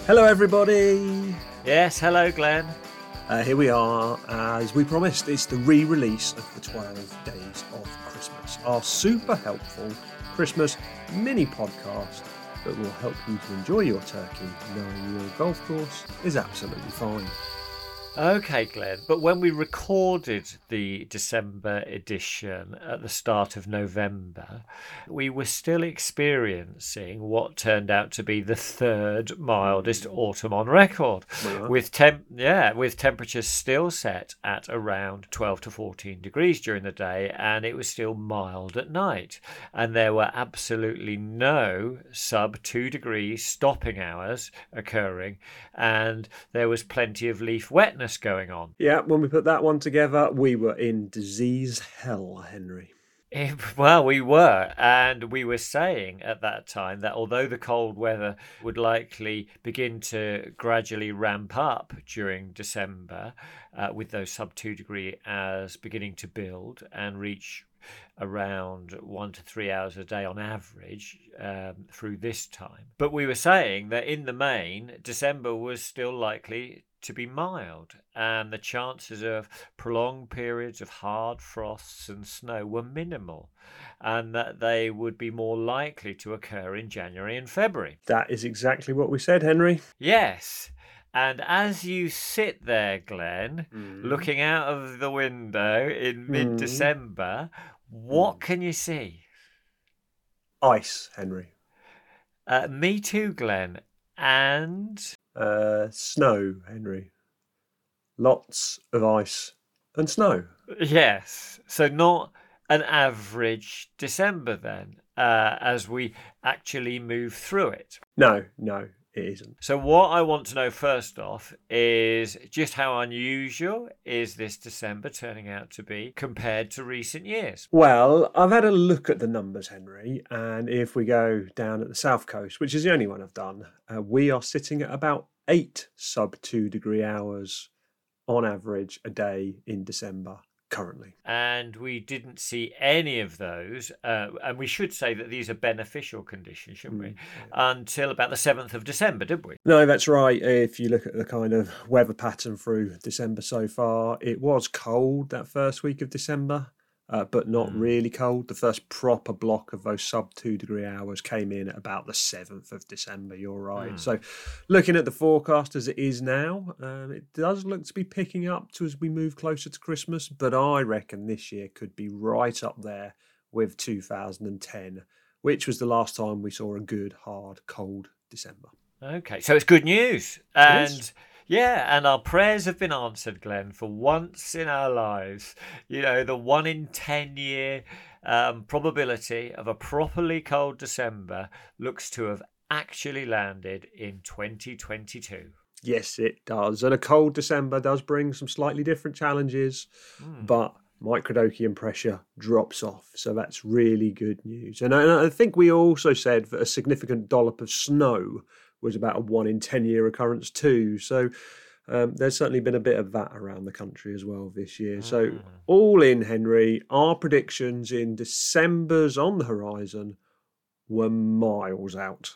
Hello, everybody. Yes, hello, Glenn. Here we are. As we promised, it's the re-release of the 12 Days of Christmas, our super helpful Christmas mini podcast that will help you to enjoy your turkey, knowing your golf course is absolutely fine. Okay, Glenn, but when we recorded the December edition at the start of November, we were still experiencing what turned out to be the third mildest autumn on record, with temperatures still set at around 12 to 14 degrees during the day, and it was still mild at night. And there were absolutely no sub 2 degrees stopping hours occurring, and there was plenty of leaf wetness going on. Yeah, when we put that one together, we were in disease hell, Henry. Well, we were, and we were saying at that time that although the cold weather would likely begin to gradually ramp up during December, with those sub 2 degree hours beginning to build and reach around 1 to 3 hours a day on average through this time. But we were saying that in the main, December was still likely to be mild, and the chances of prolonged periods of hard frosts and snow were minimal, and that they would be more likely to occur in January and February. That is exactly what we said, Henry. Yes. And as you sit there, Glenn, looking out of the window in mid-December, what can you see? Ice, Henry. Me too, Glenn. And Snow, Henry. Lots of ice and snow. yes, so not an average December then, as we actually move through it. No, it isn't. So what I want to know first off is just how unusual is this December turning out to be compared to recent years? Well, I've had a look at the numbers, Henry, and if we go down at the south coast, which is the only one I've done, we are sitting at about 8 sub 2 degree hours on average a day in December currently. And we didn't see any of those, and we should say that these are beneficial conditions, shouldn't we, until about the 7th of December, did we? No, that's right. If you look at the kind of weather pattern through December so far, it was cold that first week of December, but not really cold. The first proper block of those sub 2 degree hours came in at about the 7th of December, you're right. So looking at the forecast as it is now, it does look to be picking up as we move closer to Christmas, but I reckon this year could be right up there with 2010, which was the last time we saw a good, hard, cold December. Okay, so it's good news. And Yes. yeah, and our prayers have been answered, Glenn, for once in our lives. You know, the 1 in 10 year probability of a properly cold December looks to have actually landed in 2022. Yes, it does. And a cold December does bring some slightly different challenges, but microdokian pressure drops off. So that's really good news. And I think we also said that a significant dollop of snow was about a 1 in 10 year occurrence too. So there's certainly been a bit of that around the country as well this year. So all in, Henry, our predictions in December's on the horizon were miles out.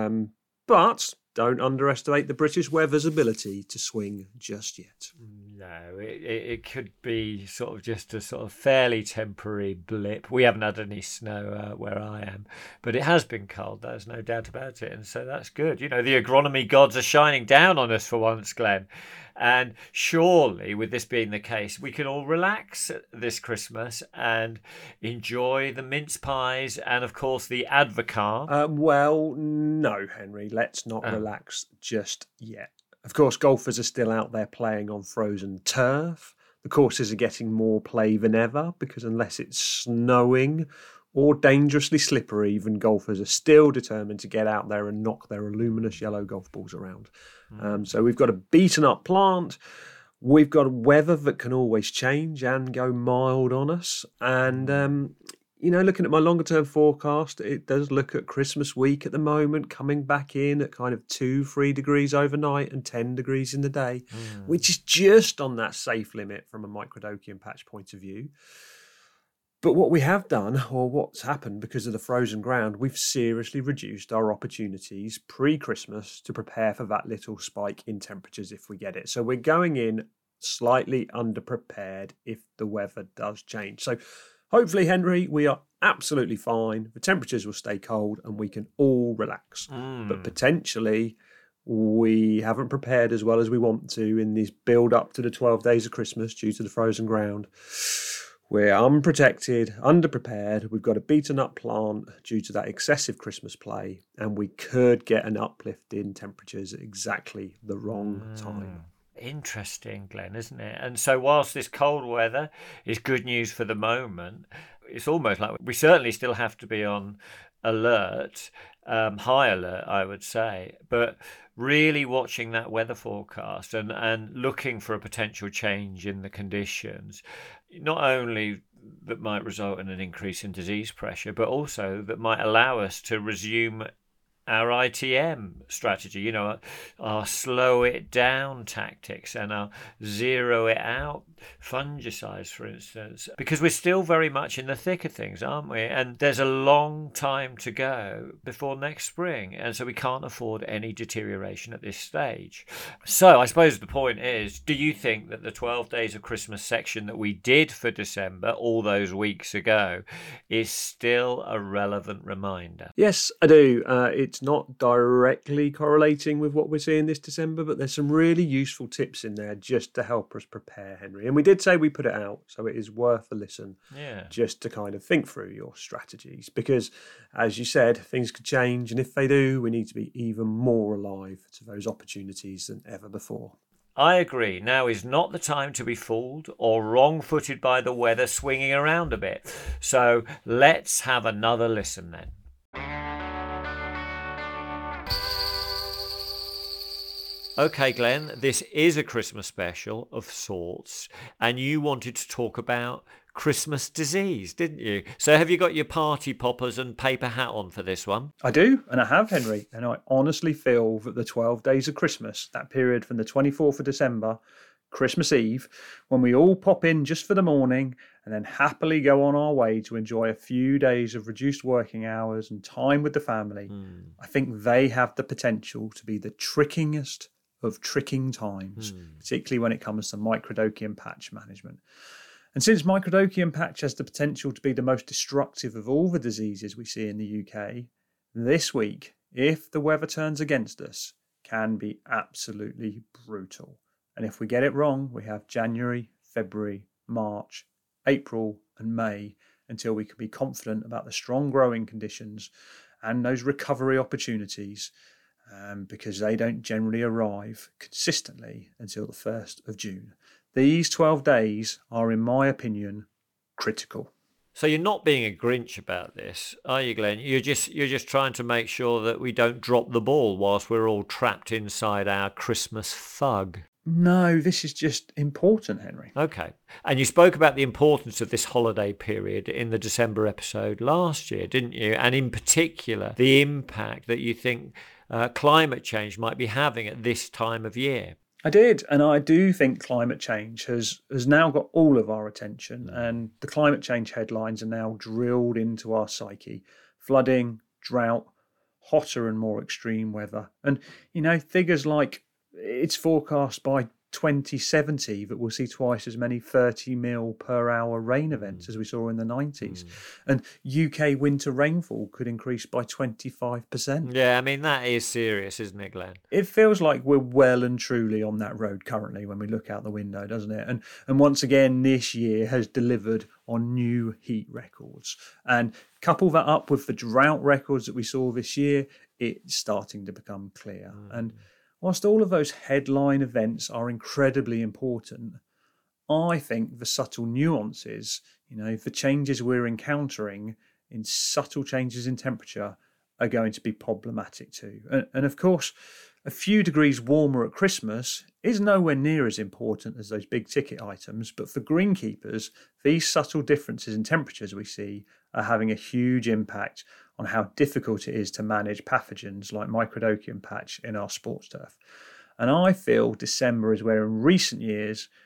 But don't underestimate the British weather's ability to swing just yet. No, it could be sort of just a sort of fairly temporary blip. We haven't had any snow where I am, but it has been cold. There's no doubt about it. And so that's good. You know, the agronomy gods are shining down on us for once, Glenn. And surely, with this being the case, we can all relax this Christmas and enjoy the mince pies and, of course, the advocaat. Well, no, Henry, let's not relax just yet. Of course, golfers are still out there playing on frozen turf. The courses are getting more play than ever because unless it's snowing or dangerously slippery, even golfers are still determined to get out there and knock their luminous yellow golf balls around. So we've got a beaten up plant. We've got weather that can always change and go mild on us. And, you know, looking at my longer term forecast, it does look at Christmas week at the moment, coming back in at kind of 2-3 degrees overnight and 10 degrees in the day, which is just on that safe limit from a microdokian patch point of view. But what we have done, or what's happened because of the frozen ground, we've seriously reduced our opportunities pre-Christmas to prepare for that little spike in temperatures if we get it. So we're going in slightly underprepared if the weather does change. So hopefully, Henry, we are absolutely fine. The temperatures will stay cold and we can all relax. But potentially, we haven't prepared as well as we want to in this build up to the 12 days of Christmas due to the frozen ground. We're unprotected, underprepared. We've got a beaten up plant due to that excessive Christmas play, and we could get an uplift in temperatures at exactly the wrong time. Interesting, Glenn, isn't it? And so whilst this cold weather is good news for the moment, it's almost like we certainly still have to be on alert, high alert, I would say, but really watching that weather forecast and looking for a potential change in the conditions, not only that might result in an increase in disease pressure, but also that might allow us to resume our ITM strategy, our slow it down tactics and our zero it out fungicides, for instance, because we're still very much in the thick of things, aren't we? And there's a long time to go before next spring. And so we can't afford any deterioration at this stage. So I suppose the point is, do you think that the 12 days of Christmas section that we did for December all those weeks ago is still a relevant reminder? Yes, I do. It's not directly correlating with what we're seeing this December, but there's some really useful tips in there just to help us prepare, Henry. And we did say we put it out, so it is worth a listen just to kind of think through your strategies. Because, as you said, things could change, and if they do, we need to be even more alive to those opportunities than ever before. I agree. Now is not the time to be fooled or wrong-footed by the weather swinging around a bit. So let's have another listen then. Okay, Glenn, this is a Christmas special of sorts, and you wanted to talk about Christmas disease, didn't you? So have you got your party poppers and paper hat on for this one? I do, and I have, Henry, and I honestly feel that the 12 days of Christmas, that period from the 24th of December, Christmas Eve, when we all pop in just for the morning and then happily go on our way to enjoy a few days of reduced working hours and time with the family, I think they have the potential to be the trickingest of tricking times, particularly when it comes to microdochium patch management. And since microdochium patch has the potential to be the most destructive of all the diseases we see in the UK, this week, if the weather turns against us, can be absolutely brutal. And if we get it wrong, we have January, February, March, April and May until we can be confident about the strong growing conditions and those recovery opportunities, because they don't generally arrive consistently until the 1st of June. These 12 days are, in my opinion, critical. So you're not being a Grinch about this, are you, Glenn? You're just trying to make sure that we don't drop the ball whilst we're all trapped inside our Christmas fug. No, this is just important, Henry. Okay. And you spoke about the importance of this holiday period in the December episode last year, didn't you? And in particular, the impact that you think climate change might be having at this time of year. I did, and I do think climate change has now got all of our attention, and the climate change headlines are now drilled into our psyche. Flooding, drought, hotter and more extreme weather. And, figures like it's forecast by 2070 that we'll see twice as many 30 mil per hour rain events as we saw in the 90s. And UK winter rainfall could increase by 25%. Yeah, I mean, that is serious, isn't it, Glenn? It feels like we're well and truly on that road currently when we look out the window, doesn't it? And once again, this year has delivered on new heat records. And couple that up with the drought records that we saw this year, it's starting to become clear. And whilst all of those headline events are incredibly important, I think the subtle nuances, the changes we're encountering in subtle changes in temperature are going to be problematic too. And of course, a few degrees warmer at Christmas is nowhere near as important as those big ticket items, but for greenkeepers, these subtle differences in temperatures we see are having a huge impact on how difficult it is to manage pathogens like microdochium patch in our sports turf. And I feel December is where in recent years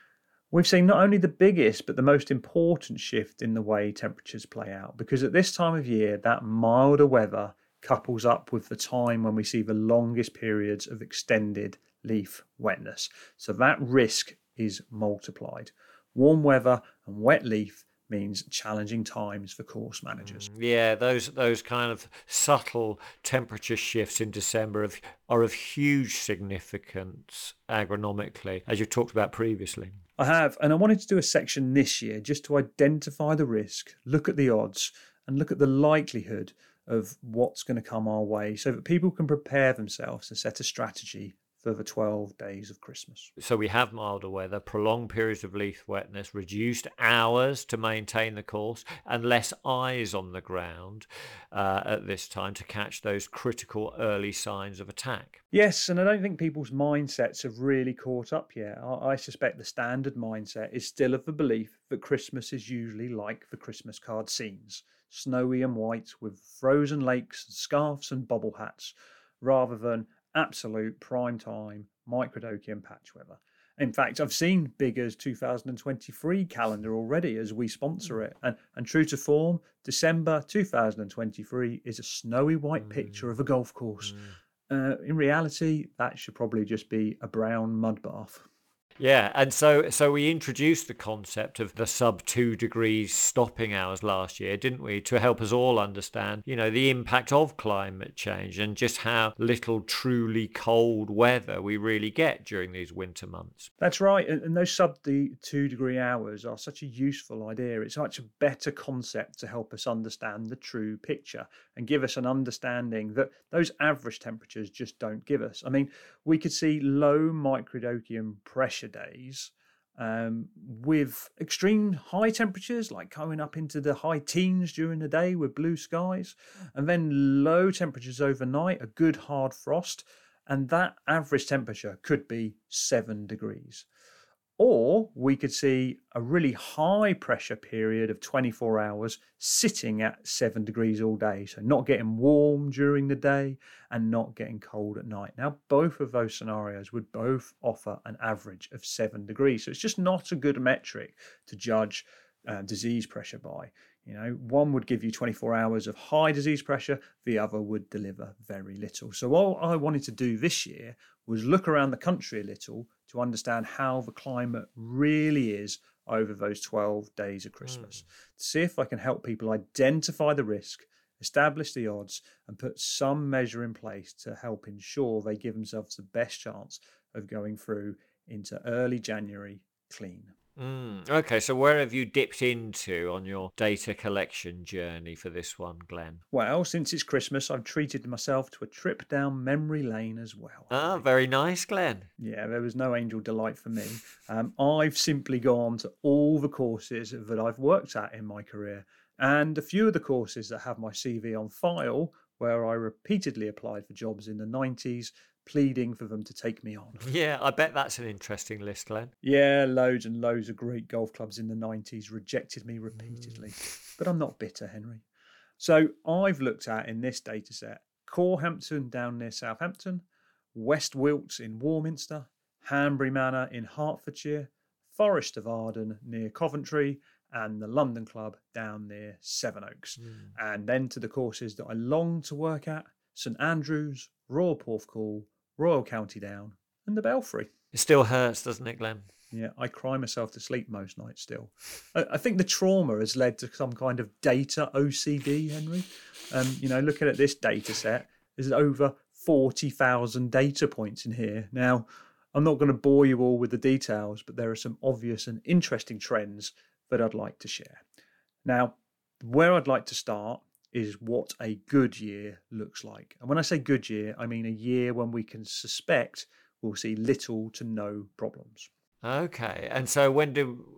We've seen not only the biggest, but the most important shift in the way temperatures play out, because at this time of year, that milder weather couples up with the time when we see the longest periods of extended leaf wetness. So that risk is multiplied. Warm weather and wet leaf means challenging times for course managers. Yeah, those kind of subtle temperature shifts in December are of huge significance agronomically, as you talked about previously. I have, and I wanted to do a section this year just to identify the risk, look at the odds, and look at the likelihood of what's going to come our way so that people can prepare themselves and set a strategy for the 12 days of Christmas. So we have milder weather, prolonged periods of leaf wetness, reduced hours to maintain the course, and less eyes on the ground at this time to catch those critical early signs of attack. Yes, and I don't think people's mindsets have really caught up yet. I suspect the standard mindset is still of the belief that Christmas is usually like the Christmas card scenes, snowy and white with frozen lakes, scarfs and bobble hats, rather than absolute prime time microdokian patch weather. In fact, I've seen Bigger's 2023 calendar already as we sponsor it. And true to form, December 2023 is a snowy white picture of a golf course. In reality, that should probably just be a brown mud bath. Yeah, and so we introduced the concept of the sub 2 degrees stopping hours last year, didn't we, to help us all understand, the impact of climate change and just how little truly cold weather we really get during these winter months. That's right, and those sub 2 degree hours are such a useful idea. It's such a better concept to help us understand the true picture and give us an understanding that those average temperatures just don't give us. I mean, we could see low microdokian pressure days with extreme high temperatures, like going up into the high teens during the day with blue skies, and then low temperatures overnight, a good hard frost, and that average temperature could be 7 degrees. Or we could see a really high pressure period of 24 hours sitting at 7 degrees all day. So not getting warm during the day and not getting cold at night. Now, both of those scenarios would both offer an average of 7 degrees. So it's just not a good metric to judge disease pressure by. One would give you 24 hours of high disease pressure, the other would deliver very little. So all I wanted to do this year was look around the country a little to understand how the climate really is over those 12 days of Christmas, to see if I can help people identify the risk, establish the odds, and put some measure in place to help ensure they give themselves the best chance of going through into early January clean. Okay, so where have you dipped into on your data collection journey for this one, Glenn? Well, since it's Christmas, I've treated myself to a trip down memory lane as well. Ah, very nice, Glenn. Yeah, there was no angel delight for me. I've simply gone to all the courses that I've worked at in my career, and a few of the courses that have my CV on file, where I repeatedly applied for jobs in the 90s, pleading for them to take me on. Yeah, I bet that's an interesting list, Glenn. Yeah, loads and loads of great golf clubs in the 90s rejected me repeatedly. But I'm not bitter, Henry. So I've looked at, in this data set, Corehampton down near Southampton, West Wilts in Warminster, Hanbury Manor in Hertfordshire, Forest of Arden near Coventry, and the London Club down near Sevenoaks. And then to the courses that I long to work at, St Andrews, Royal Porthcawl, Royal County Down, and the Belfry. It still hurts, doesn't it, Glenn? Yeah, I cry myself to sleep most nights still. I think the trauma has led to some kind of data OCD, Henry. Looking at this data set, there's over 40,000 data points in here. Now, I'm not going to bore you all with the details, but there are some obvious and interesting trends that I'd like to share. Now, where I'd like to start is what a good year looks like. And when I say good year, I mean a year when we can suspect we'll see little to no problems. Okay, and so when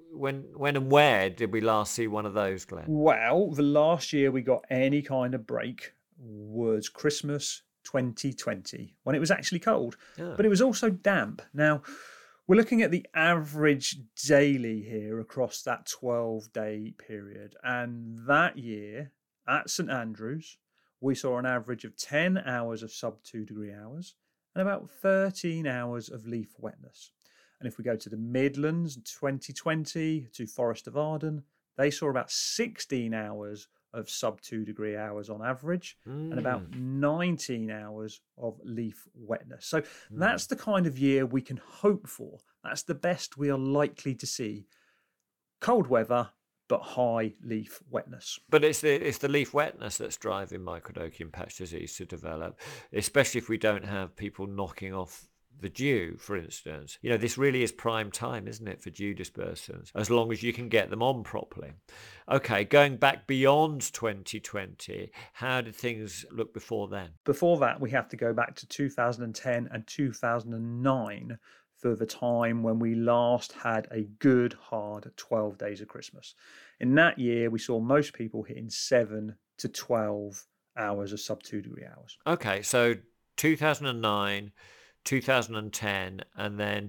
and where did we last see one of those, Glenn? Well, the last year we got any kind of break was Christmas 2020, when it was actually cold, but it was also damp. Now, we're looking at the average daily here across that 12-day period, and that year, at St Andrews, we saw an average of 10 hours of sub 2 degree hours and about 13 hours of leaf wetness. And if we go to the Midlands, 2020 to Forest of Arden, they saw about 16 hours of sub 2 degree hours on average and about 19 hours of leaf wetness. So that's the kind of year we can hope for. That's the best we are likely to see. Cold weather, but high leaf wetness. But it's the leaf wetness that's driving microdochian patch disease to develop, especially if we don't have people knocking off the dew, for instance. This really is prime time, isn't it, for dew dispersants, as long as you can get them on properly. Okay, going back beyond 2020, how did things look before then? Before that, we have to go back to 2010 and 2009 for the time when we last had a good, hard 12 days of Christmas. In that year, we saw most people hitting 7 to 12 hours of sub 2 degree hours. Okay, so 2009... 2010 and then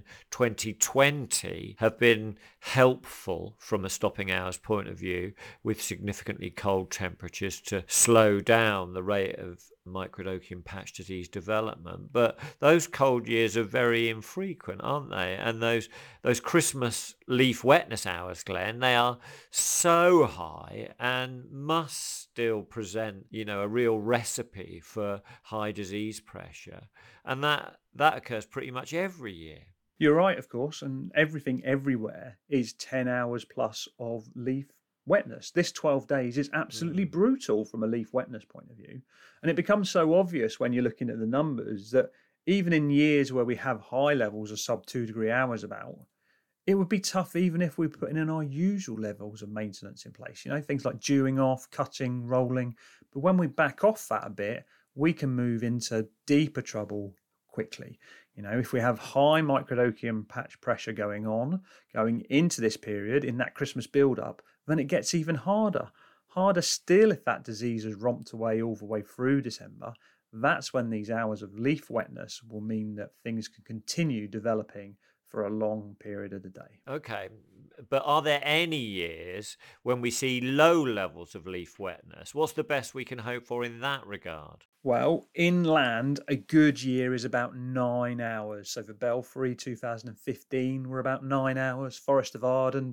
2020 have been helpful from a stopping hours point of view, with significantly cold temperatures to slow down the rate of microdochian patch disease development. But those cold years are very infrequent, aren't they? And those Christmas leaf wetness hours, Glenn, they are so high and must still present, a real recipe for high disease pressure. And that occurs pretty much every year. You're right, of course, and everything everywhere is 10 hours plus of leaf wetness. This 12 days is absolutely brutal from a leaf wetness point of view. And it becomes so obvious when you're looking at the numbers that even in years where we have high levels of sub 2 degree hours about, it would be tough even if we put in our usual levels of maintenance in place. Things like dewing off, cutting, rolling. But when we back off that a bit, we can move into deeper trouble quickly. If we have high microdochian patch pressure going into this period in that Christmas build-up, then it gets even harder. Harder still if that disease has romped away all the way through December. That's when these hours of leaf wetness will mean that things can continue developing for a long period of the day. Okay, but are there any years when we see low levels of leaf wetness? What's the best we can hope for in that regard? Well, inland, a good year is about 9 hours. So for Belfry, 2015 were about 9 hours. Forest of Arden,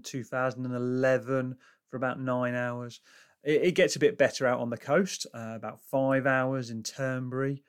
2011 for about 9 hours. It gets a bit better out on the coast, about 5 hours in Turnberry,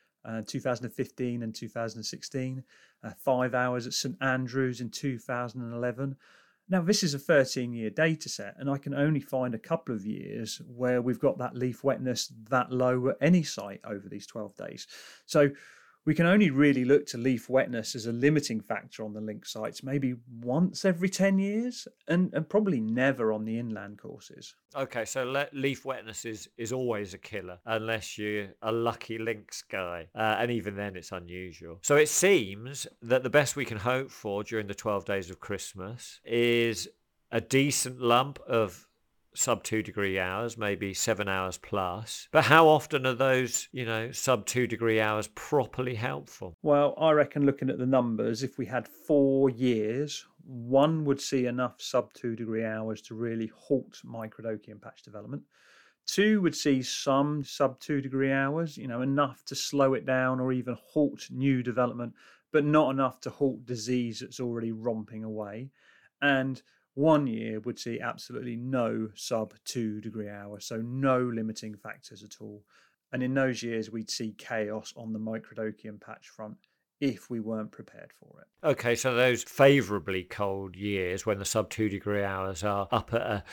2015 and 2016. 5 hours at St Andrews in 2011. Now, this is a 13-year data set, and I can only find a couple of years where we've got that leaf wetness that low at any site over these 12 days. So we can only really look to leaf wetness as a limiting factor on the link sites maybe once every 10 years and probably never on the inland courses. Okay, so leaf wetness is always a killer unless you're a lucky links guy. And even then it's unusual. So it seems that the best we can hope for during the 12 days of Christmas is a decent lump of sub 2 degree hours, maybe 7 hours plus. But how often are those, sub 2 degree hours properly helpful? Well, I reckon looking at the numbers, if we had 4 years, one would see enough sub 2 degree hours to really halt microdochian patch development. 2 would see some sub 2 degree hours, enough to slow it down or even halt new development, but not enough to halt disease that's already romping away. And 1 year would see absolutely no sub 2 degree hours, so no limiting factors at all. And in those years, we'd see chaos on the microdochian patch front if we weren't prepared for it. Okay, so those favourably cold years when the sub 2 degree hours are up at a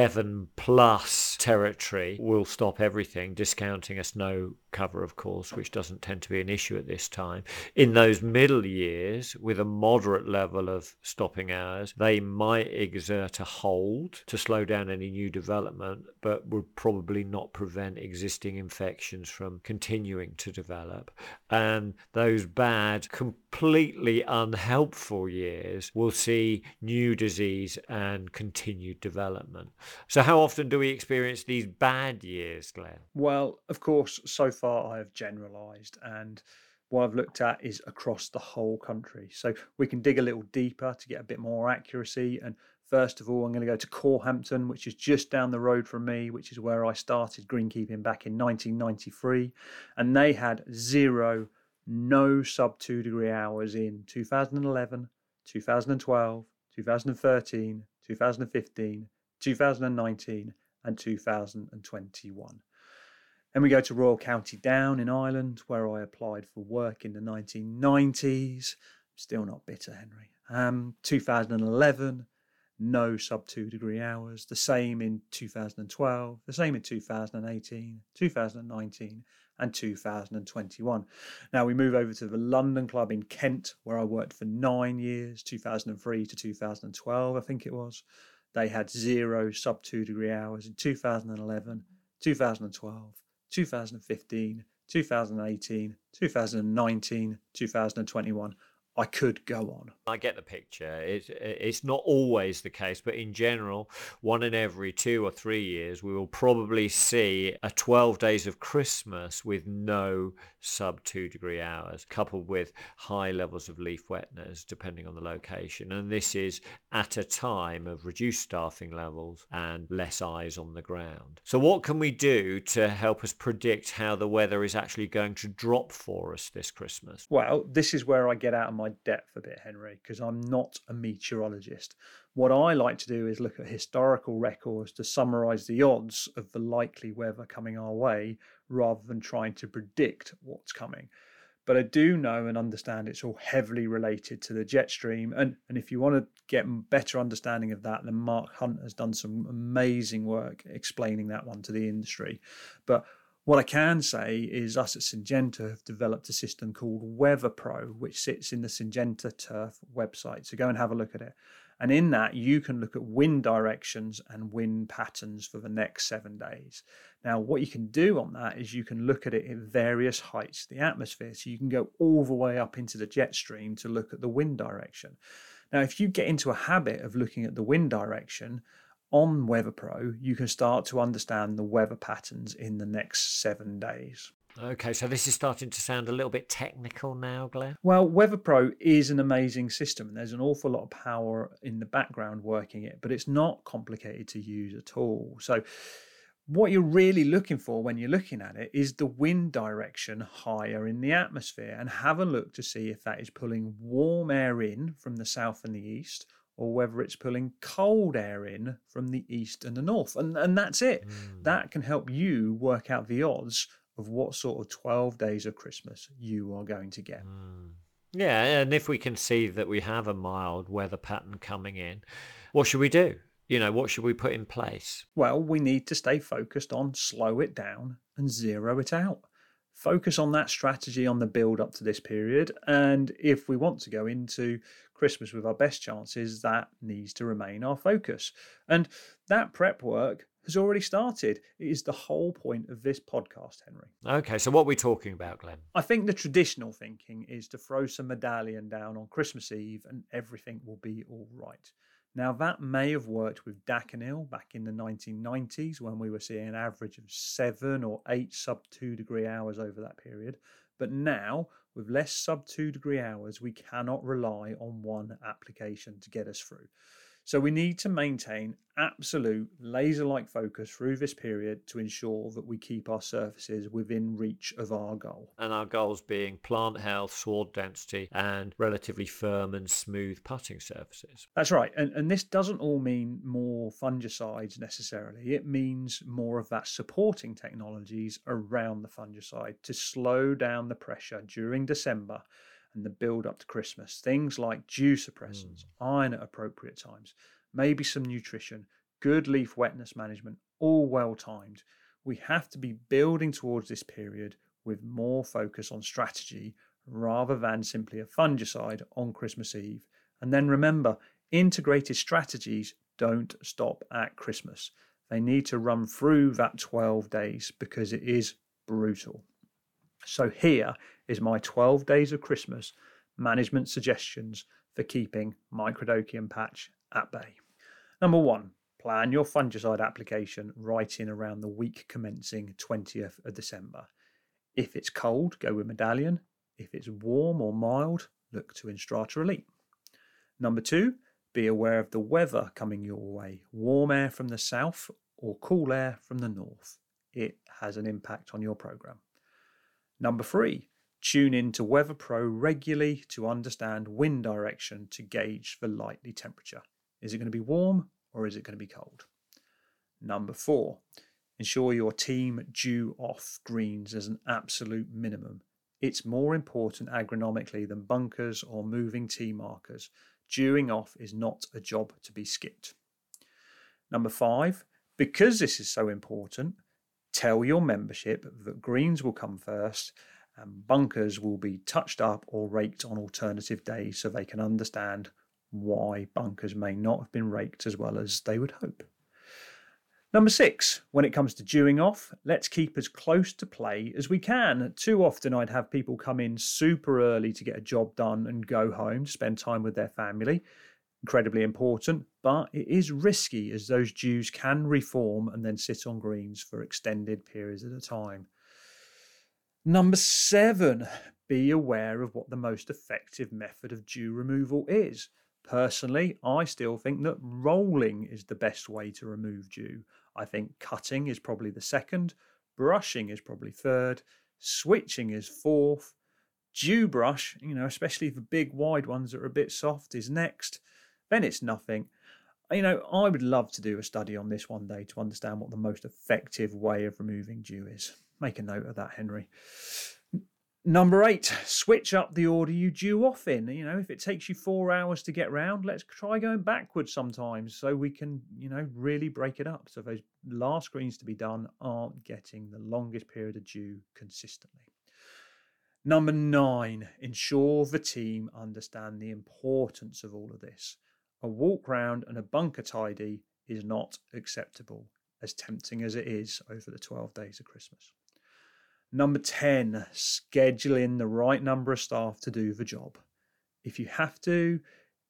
7+ territory will stop everything, discounting a snow cover, of course, which doesn't tend to be an issue at this time. In those middle years, with a moderate level of stopping hours, they might exert a hold to slow down any new development, but would probably not prevent existing infections from continuing to develop. And those bad, completely unhelpful years will see new disease and continued development. So how often do we experience these bad years, Glenn? Well, of course, so far I have generalised, and what I've looked at is across the whole country. So we can dig a little deeper to get a bit more accuracy. And first of all, I'm going to go to Corhampton, which is just down the road from me, which is where I started greenkeeping back in 1993. And they had no sub 2 degree hours in 2011, 2012, 2013, 2015, 2019 and 2021. Then we go to Royal County Down in Ireland, where I applied for work in the 1990s. Still not bitter, Henry. 2011, no sub 2 degree hours. The same in 2012, the same in 2018, 2019 and 2021. Now we move over to the London Club in Kent, where I worked for 9 years, 2003 to 2012, I think it was. They had 0 sub 2 degree hours in 2011, 2012, 2015, 2018, 2019, 2021. I could go on. I get the picture. It's not always the case, but in general, 1 in every 2 or 3 years, we will probably see a 12 days of Christmas with no sub 2 degree hours, coupled with high levels of leaf wetness, depending on the location. And this is at a time of reduced staffing levels and less eyes on the ground. So what can we do to help us predict how the weather is actually going to drop for us this Christmas? Well, this is where I get out of my depth a bit, Henry, because I'm not a meteorologist. What I like to do is look at historical records to summarise the odds of the likely weather coming our way rather than trying to predict what's coming. But I do know and understand it's all heavily related to the jet stream. And if you want to get a better understanding of that, then Mark Hunt has done some amazing work explaining that one to the industry. But what I can say is us at Syngenta have developed a system called Weather Pro, which sits in the Syngenta Turf website. So go and have a look at it. And in that, you can look at wind directions and wind patterns for the next 7 days. Now, what you can do on that is you can look at it at various heights of the atmosphere. So you can go all the way up into the jet stream to look at the wind direction. Now, if you get into a habit of looking at the wind direction, on Weather Pro, you can start to understand the weather patterns in the next 7 days. Okay, so this is starting to sound a little bit technical now, Glenn. Well, Weather Pro is an amazing system and there's an awful lot of power in the background working it, but it's not complicated to use at all. So what you're really looking for when you're looking at it is the wind direction higher in the atmosphere, and have a look to see if that is pulling warm air in from the south and the east, or whether it's pulling cold air in from the east and the north. And that's it. That can help you work out the odds of what sort of 12 days of Christmas you are going to get. Yeah, and if we can see that we have a mild weather pattern coming in, what should we do? What should we put in place? Well, we need to stay focused on slow it down and zero it out. Focus on that strategy on the build up to this period. And if we want to go into Christmas with our best chances, that needs to remain our focus. And that prep work has already started. It is the whole point of this podcast, Henry. Okay, so what are we talking about, Glenn? I think the traditional thinking is to throw some medallion down on Christmas Eve and everything will be all right. Now, that may have worked with Daconil back in the 1990s when we were seeing an average of 7 or 8 sub 2 degree hours over that period. But now, with less sub 2 degree hours, we cannot rely on one application to get us through. So we need to maintain absolute laser-like focus through this period to ensure that we keep our surfaces within reach of our goal. And our goals being plant health, sward density, and relatively firm and smooth putting surfaces. That's right. And this doesn't all mean more fungicides necessarily. It means more of that supporting technologies around the fungicide to slow down the pressure during December and the build up to Christmas. Things like dew suppressants, iron at appropriate times, maybe some nutrition, good leaf wetness management, all well timed. We have to be building towards this period with more focus on strategy rather than simply a fungicide on Christmas Eve. And then remember, integrated strategies don't stop at Christmas. They need to run through that 12 days because it is brutal. So here is my 12 days of Christmas management suggestions for keeping Microdochium patch at bay. Number 1, plan your fungicide application right in around the week commencing 20th of December. If it's cold, go with Medallion. If it's warm or mild, look to Instrata Elite. Number 2, be aware of the weather coming your way. Warm air from the south or cool air from the north. It has an impact on your program. Number 3, Tune in to Weather Pro regularly to understand wind direction to gauge the likely temperature. Is it going to be warm or is it going to be cold? Number 4, ensure your team dew off greens as an absolute minimum. It's more important agronomically than bunkers or moving tee markers. Dewing off is not a job to be skipped. Number 5, because this is so important, tell your membership that greens will come first and bunkers will be touched up or raked on alternative days so they can understand why bunkers may not have been raked as well as they would hope. Number 6, when it comes to dewing off, let's keep as close to play as we can. Too often I'd have people come in super early to get a job done and go home to spend time with their family. Incredibly important, but it is risky as those dews can reform and then sit on greens for extended periods at a time. Number 7, be aware of what the most effective method of dew removal is. Personally, I still think that rolling is the best way to remove dew. I think cutting is probably the second, brushing is probably third, switching is fourth, dew brush, especially the big wide ones that are a bit soft, is next. Then it's nothing. I would love to do a study on this one day to understand what the most effective way of removing dew is. Make a note of that, Henry. Number 8, switch up the order you dew off in. If it takes you 4 hours to get round, let's try going backwards sometimes so we can, really break it up. So those last greens to be done aren't getting the longest period of dew consistently. Number 9, ensure the team understand the importance of all of this. A walk round and a bunker tidy is not acceptable, as tempting as it is over the 12 days of Christmas. Number 10, schedule in the right number of staff to do the job. If you have to,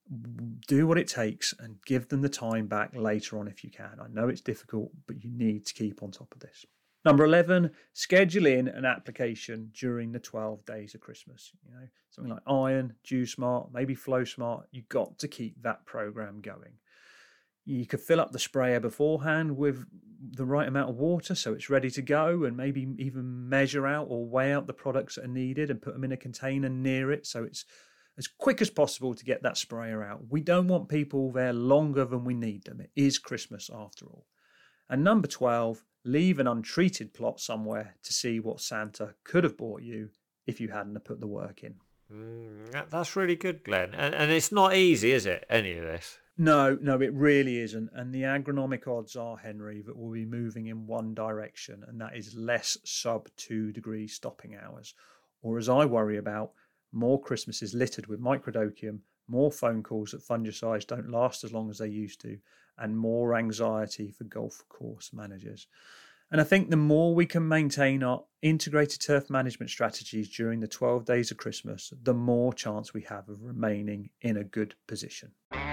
do what it takes and give them the time back later on if you can. I know it's difficult, but you need to keep on top of this. Number 11, schedule in an application during the 12 days of Christmas. Something like Iron, DewSmart, maybe FlowSmart. You've got to keep that program going. You could fill up the sprayer beforehand with the right amount of water so it's ready to go, and maybe even measure out or weigh out the products that are needed and put them in a container near it so it's as quick as possible to get that sprayer out. We don't want people there longer than we need them. It is Christmas after all. And number 12, leave an untreated plot somewhere to see what Santa could have bought you if you hadn't put the work in. That's really good, Glenn. And it's not easy, is it, any of this? No, it really isn't. And the agronomic odds are, Henry, that we'll be moving in one direction, and that is less sub-2 degree stopping hours. Or as I worry about, more Christmases littered with microdochium, more phone calls that fungicides don't last as long as they used to, and more anxiety for golf course managers. And I think the more we can maintain our integrated turf management strategies during the 12 days of Christmas, the more chance we have of remaining in a good position.